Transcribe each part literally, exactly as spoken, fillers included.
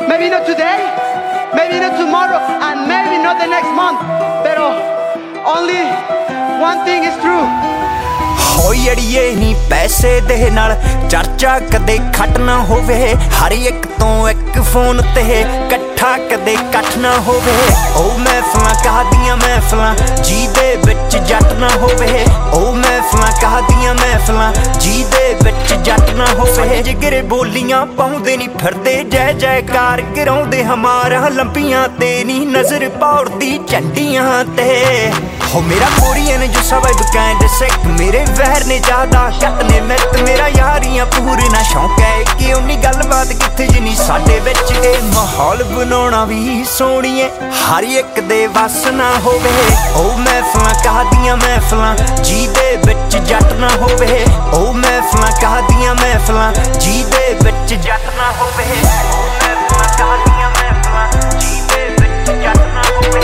Maybe not today, maybe not tomorrow, and maybe not the next month. But only one thing is true. ਹੋਈ ਅੜੀਏ ਨੀ ਪੈਸੇ ਦੇ ਨਾਲ ਚਰਚਾ ਕਦੇ ਖੱਟ ਨਾ ਹੋਵੇ, ਹਰ ਇੱਕ ਤੋਂ ਇੱਕ ਫੋਨ ਤੇ ਇਕੱਠਾ ਕਦੇ ਕੱਠ ਨਾ ਹੋਵੇ। ਉਹ ਮਹਿਫਲਾਂ ਕਹਦੀਆਂ ਮਹਿਫਲਾਂ ਜਿਹਦੇ ਵਿੱਚ ਜੱਟ ਨਾ ਹੋਵੇ, ਉਹ ਮਹਿਫਲਾਂ ਕਹਦੀਆਂ ਮਹਿਫਲਾਂ ਜਿਹਦੇ ਵਿੱਚ ਜੱਟ ਨਾ ਹੋਵੇ। ਜਿਗਰੇ ਬੋਲੀਆਂ ਪਾਉਂਦੇ ਨੀ ਫਿਰਦੇ ਜੈ ਜੈਕਾਰ ਕਰਾਉਂਦੇ ਹਮਾਰਾ ਲੰਬੀਆਂ ਤੇ ਨੀ ਨਜ਼ਰ ਪੌੜਦੀ ਝੰਡੀਆਂ ਤੇ। ਹੋ ਮੇਰਾ ਕੋਰੀਅਨ ਜੋ ਸਵੈਬ ਕਾਇੰਡ ਸਿੱਖ ਮੇਰੇ ਵਹਿਰ ਨੇ ਜ਼ਿਆਦਾ ਘੱਟ ਨੇ ਮਿੱਤ ਮੇਰਾ ਯਾਰੀਆਂ ਪੂਰਨਾ ਸ਼ੌਂਕ ਹੈ ਕਿ ਉਨੀ ਗੱਲਬਾਤ ਕਿੱਥੇ ਜਿੰਨੀ ਸਾਡੇ ਵਿੱਚ। ਇਹ ਮਾਹੌਲ ਬਣਾਉਣਾ ਵੀ ਸੋਹਣੀਏ ਹਰ ਇੱਕ ਦੇ ਵੱਸ ਨਾ ਹੋਵੇ। ਉਹ ਮਹਿਫਲਾਂ ਕਹਦੀਆਂ ਮਹਿਫਲਾਂ ਜਿਹਦੇ ਵਿੱਚ ਜੱਟ ਨਾ ਹੋਵੇ, ਉਹ ਮਹਿਫਲਾਂ ਕਹਦੀਆਂ ਮਹਿਫਲਾਂ ਜਿਹਦੇ ਵਿੱਚ ਜੱਟ ਨਾ ਹੋਵੇ। ਉਹ ਮਹਿਫਲਾਂ ਕਹਦੀਆਂ ਮਹਿਫਲਾਂ ਜਿਹਦੇ ਵਿੱਚ ਜੱਟ ਨਾ ਹੋਵੇ,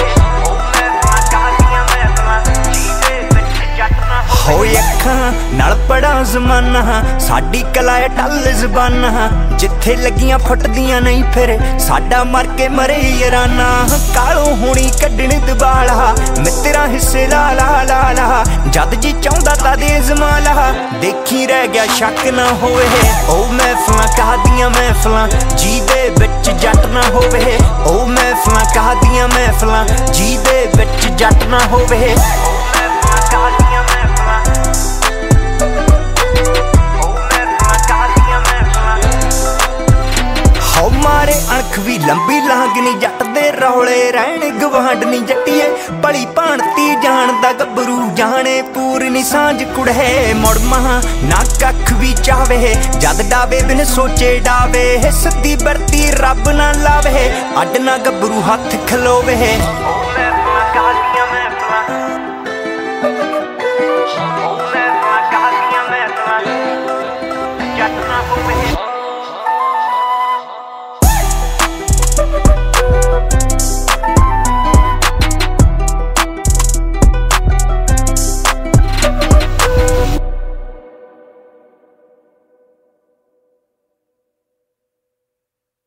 ਹੋਏ ਅੱਖਾਂ ਨਾਲ ਪੜਾ ਜ਼ਮਾਨਾ ਸਾਡੀ ਕਲਾ ਏ ਟੱਲ ਜ਼ਬਾਨਾਂ, ਜਿੱਥੇ ਲੱਗੀਆਂ ਫੁੱਟਦੀਆਂ ਨਹੀਂ ਫਿਰ ਸਾਡਾ ਮਰ ਕੇ ਮਰੇ ਯਾਰਾਨਾ। ਕਾਲੋਂ ਹੋਣੀ ਕੱਢਣ ਦਬਾਲਾ ਮਿੱਤਰਾਂ ਹਿੱਸੇ ਲਾ ਲਾ ਲਾ ਲਾ, ਜਦ ਜੀ ਚਾਹੁੰਦਾ ਤਾਂ ਦੇ ਜ਼ਮਾਲਾ ਦੇਖੀ ਰਹਿ ਗਿਆ ਸ਼ੱਕ ਨਾ ਹੋਵੇ। ਉਹ ਮਹਿਫਲਾਂ ਕਹਦੀਆਂ ਮਹਿਫਲਾਂ ਜਿਹਦੇ ਵਿੱਚ ਜੱਟ ਨਾ ਹੋਵੇ, ਉਹ ਮਹਿਫਲਾਂ ਕਹਦੀਆਂ ਮਹਿਫਲਾਂ ਜਿਹਦੇ ਵਿੱਚ ਜੱਟ ਨਾ ਹੋਵੇ। ਉਹ ਮਹਿਫਲਾਂ ਕਹਦੀਆਂ ਮਹਿਫਲਾਂ ਹੋ ਮਾਰੇ ਅਣਖ ਵੀ ਲੰਬੀ ਲਾਂਗ ਨੀ ਜੱਟ ਦੇ ਰੌਲੇ ਰਹਿਣ ਗਵਾਂਢ ਨੀ ਜੱਟੀਏ। ਭਲੀ ਭਾਣਤੀ ਜਾਣਦਾ ਗੱਭਰੂ ਜਾਣੇ ਪੂਰਨੀ ਸਾਂਝ ਕੁੜੇ ਮੁੜ ਮਹਾਂ ਨਾ ਕੱਖ ਵੀ ਚਾਵੇ ਜਦ ਡਾਵੇ ਬਿਨ ਸੋਚੇ ਡਾਵੇ। ਸਿੱਧੀ ਵਰਤੀ ਰੱਬ ਨਾ ਲਾਵੇ ਅੱਡ ਨਾ ਗੱਭਰੂ ਹੱਥ ਖਲੋਵੇ। ਉਹ ਮਹਿਫਲਾਂ ਕਹਦੀਆਂ ਮਹਿਫਲਾਂ ਉਹ ਮਹਿਫਲਾਂ ਕਹਦੀਆਂ ਮਹਿਫਲਾਂ ਜੱਟ ਨਾ ਹੋਵੇ।